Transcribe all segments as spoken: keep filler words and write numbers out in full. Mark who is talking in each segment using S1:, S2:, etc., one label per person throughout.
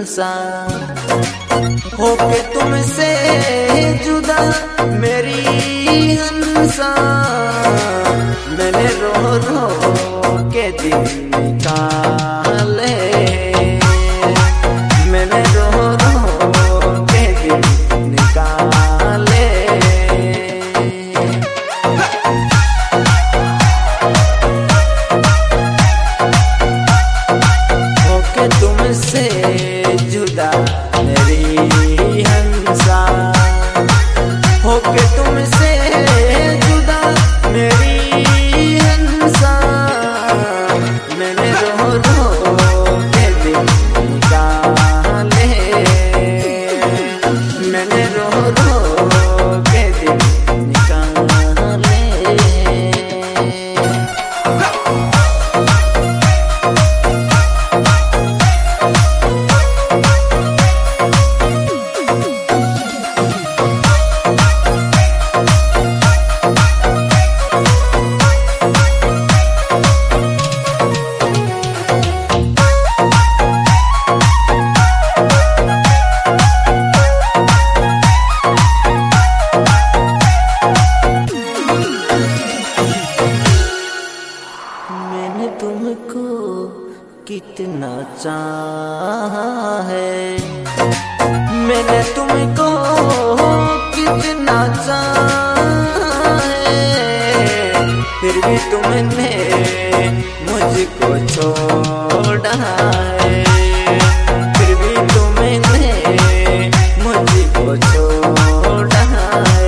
S1: हंसा होके तुमसे जुदा मेरी हंसा। मैंने रो रो के दिन निकाले, मैंने रो रो के दिन निकाले। होके तुमसे जुदा मेरी हंसा, होके तुमसे जुदा मेरी हंसा। मैंने रो रो के दिन निकाले, मैंने रो रो के दिन निकाले। मैंने तुमको कितना चाहा है, मैंने तुमको कितना चाहा है। फिर भी तुमने मुझको छोड़ा है, फिर भी तुमने मुझको छोड़ा है।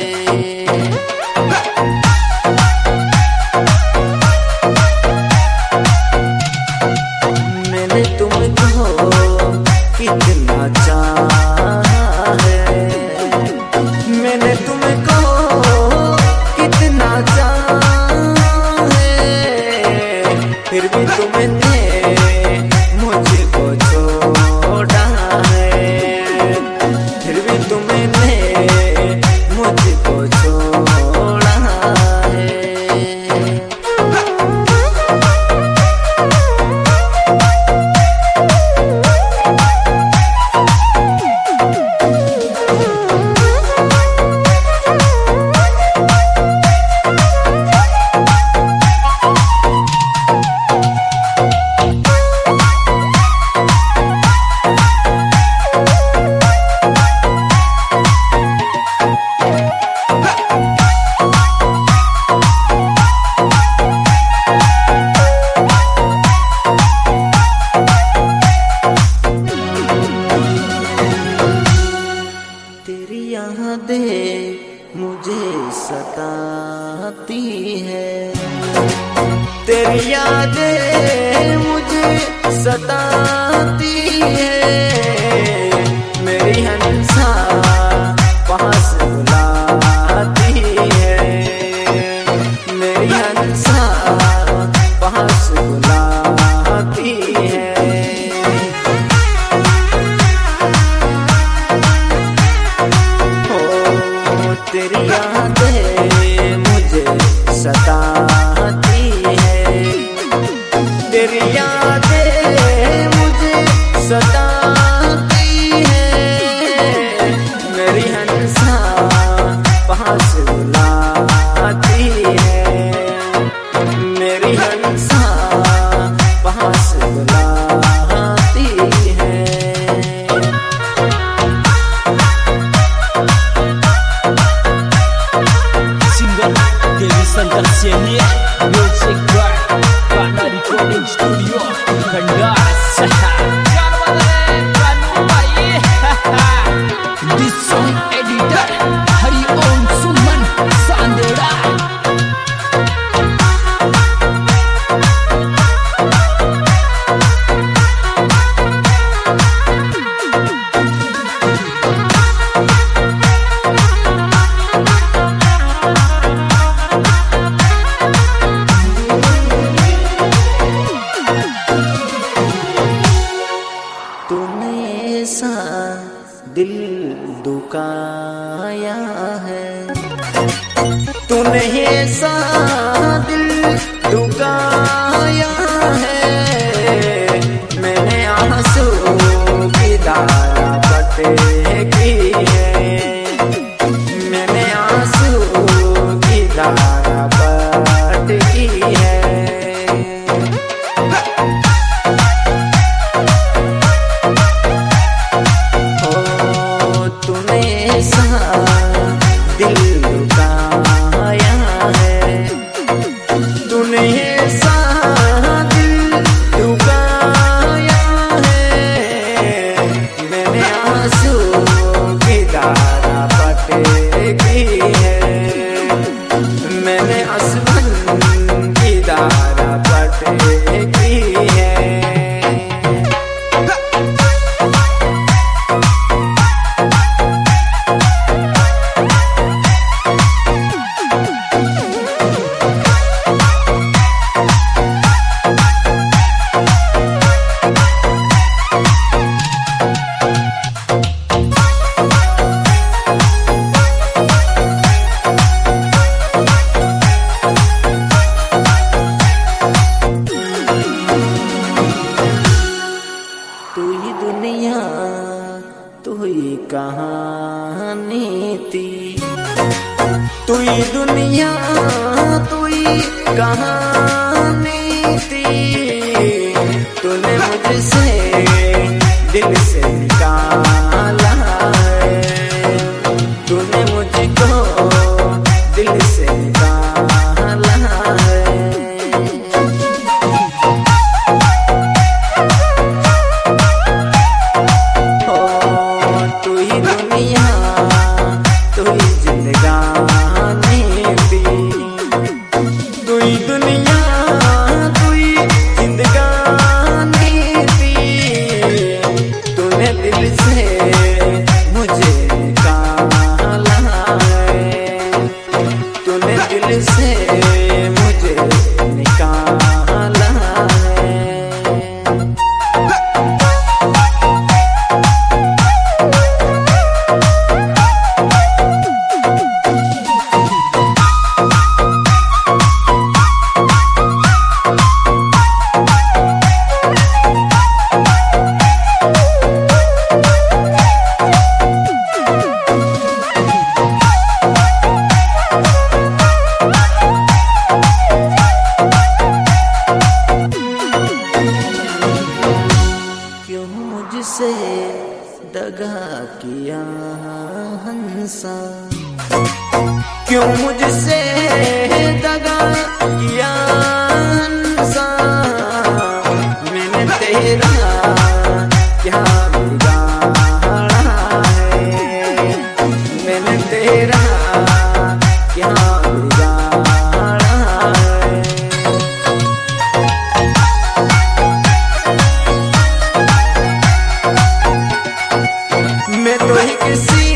S1: मैंने तुमको कितना चाहा है, मैंने तुमको कितना चाहा है। फिर भी तुमने मुझको छोड़ा है, फिर भी तुमने मुझको छोड़ा है। तेरी यादें मुझे सताती है, तेरी यादें मुझे सताती है। मेरी हंसा पास बुलाती है, मेरी हंसा पास बुलाती है। तेरी यादें मुझे सताती है, तेरी यादें मुझे सताती है। मेरी हंसा पास बुलाती है, मेरी हंसा पास बुलाती है।
S2: Dewi Santar Senior Music Bar Karena Recording Studio Kandas This song editor Hari Om Suman Sandera.
S1: दिल दुखाया है, तूने ऐसा दिल दुखाया है। मैंने आंसू की बातें की है, मैंने आंसू की धारा पट की है। ओ तूने सा दिल दुखाया है, तूने सा दिल दुखाया है, मैंने आंसू की धारा पट की है, मैंने आसमान की धारा पट की है। तू ही दुनिया तू ही कहानी थी, तू ही दुनिया तू ही कहानी थी, तूने मुझसे दिल से निकाला है, तूने मुझको दिल से निकाला है। तू ही दुनिया तू ही जिंदगानी थी, तू ही दुनिया तू ही जिंदगानी थी, तूने दिल से मुझे निकाला है, तूने दिल से मुझे निकाला है। क्यों मुझसे दगा किया हंसा, क्यों मुझसे दगा किया हंसा, मैंने तेरा क्या बिगाड़ा है, मैंने तेरा क्या बिगाड़ा है। मैं तो ही किसी